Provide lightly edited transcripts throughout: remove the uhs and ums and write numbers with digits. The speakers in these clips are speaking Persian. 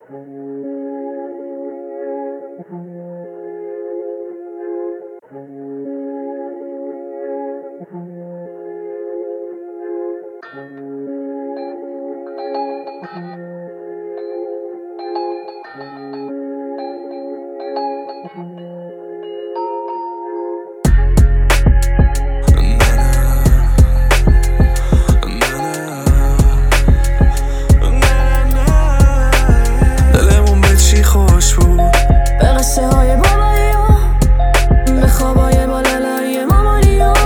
دلمون به چی خوش بود، به قصه های بابایی ها، به خوابای بالالایی مامانی ها.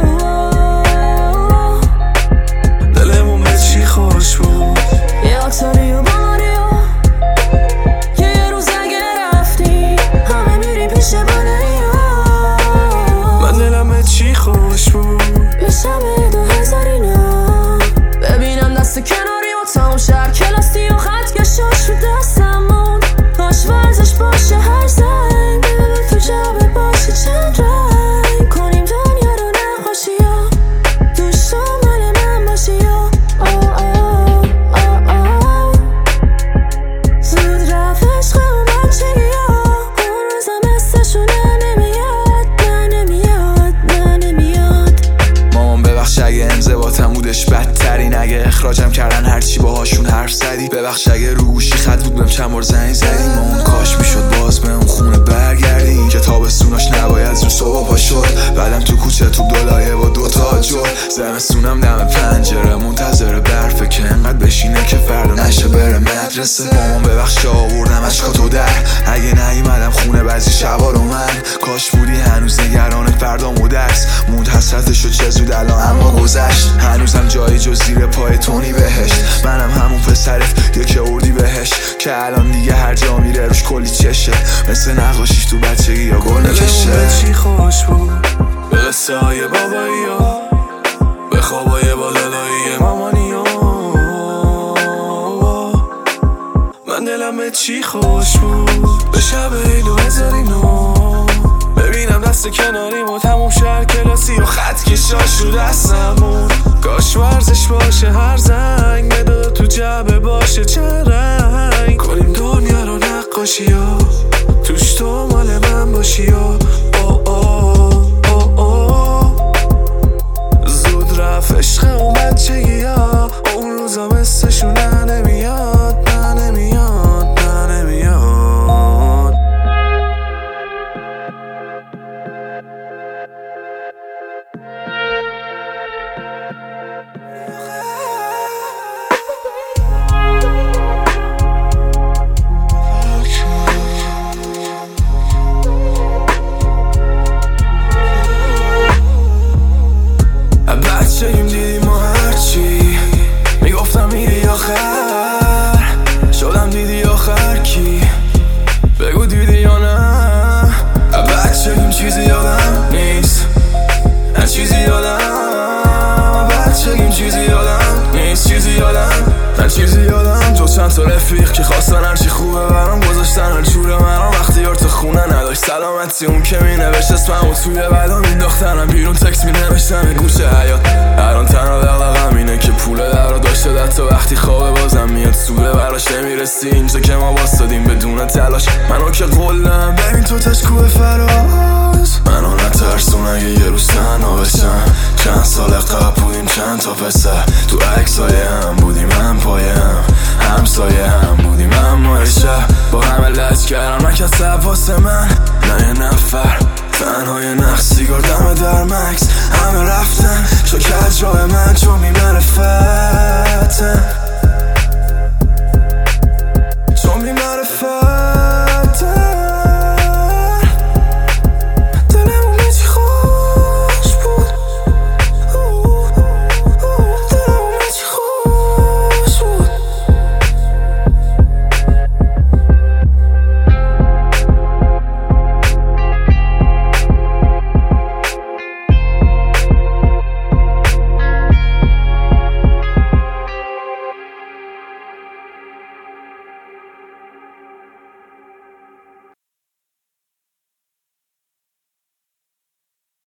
دلمون به چی خوش بود، یه آکساری و بامانی ها، یه روز اگه رفتی همه میریم پیش بالایی ها. من دلم به چی خوش بود، یه شب 2000 اینا، ببینم دست کناری و تمام شهر کلاستی و خط کشاش رو دستمون. کاش ورزش باشه هر زنگ، دل تو جبه باشه چند رنگ، کنیم دنیا رو نقاشی ها، توش تو مال من باشی ها. زود رفت عشق اون بچگی ها، اون روزا مثلشونه نمیاد، نه نمیاد. مامان ببخش اگه انضباطم بودش بدترین، اگه اخراجم کردن هرچی باهاشون حرف زدی، ببخش اگه رو گوشی خط بود بهم چند بار زنگ زدی. مامان کاش میشد باز به اون خونه برگردی، که تابستوناش نباید زود صبح پا شد، بعدم تو کوچه تو دولایه با 2 تا جل، زمستونم دم پنجره منتظر برفه که انقدر بشینه که فردا نشه بره مدرسه. مامان ببخش آوردم اشکاتو در، اگه نیومدم خونه بعضی شبا رو من، کاش بودی هنوز نگران فردام و درس، موند حسرتشو چه زود الان اما گذشت، هنوزم جایی جز زیر پای تونی بهشت. منم همون پسرت یک اردی بهش، که الان دیگه هر جا میره روش کلی چشه، مثل نقاشیش تو بچگی یا گل میکشه. دلمون به چی خوش بود، به قصه های بابایی ها، به خوابای بالالایی مامانی ها. من دلم به چی خوش بود، به شب 2000 اینا، ببینم دست کناریم و تموم شهر کلاسی و خط کشاش رو دستمون. کاش ورزش باشه هر زنگ، مداد تو جبه باشه چند رنگ، کنیم دنیا رو نقاشی ها، توش تو مال من باشی ها. زود رفت عشق اون بچگی ها، اون روزا مثلشونه نمیاد، نه نمیاد. بچگیم دیدی ما هرچی میگفتم میری آخر، شدم دیدی آخر کی، بگو دیدی یا نه. بچگیم چیزی یادم نیست، هر چیزی یادم، بچگیم چیزی یادم نیست، چیزی یادم، هر چیزی یادم جز چند تا رفیق که خواستن هرچی خوبه برام گذاشتن هر جوره مرام، وقتی یار تو خونه نداشت سلامتی، اون که می نوشت اسممو توی بلا مینداختنم بیرون، تکس می نوشتم این گوشه حیات. الان تنها دغدغه‌م اینه که پول در رو داشته در تا وقتی خوابه بازم میاد سوده براش، نمیرسی اینجا که ما واسادیم بدون تلاش. منو که قلم ببین تو تشکوه فراز، منو نترسون اگه یه روز تنها بشم، چند سال قبل بودیم چند تا پسر، تو عکسای هم بودیم هم پایه هم همسایه هم بودیم، اما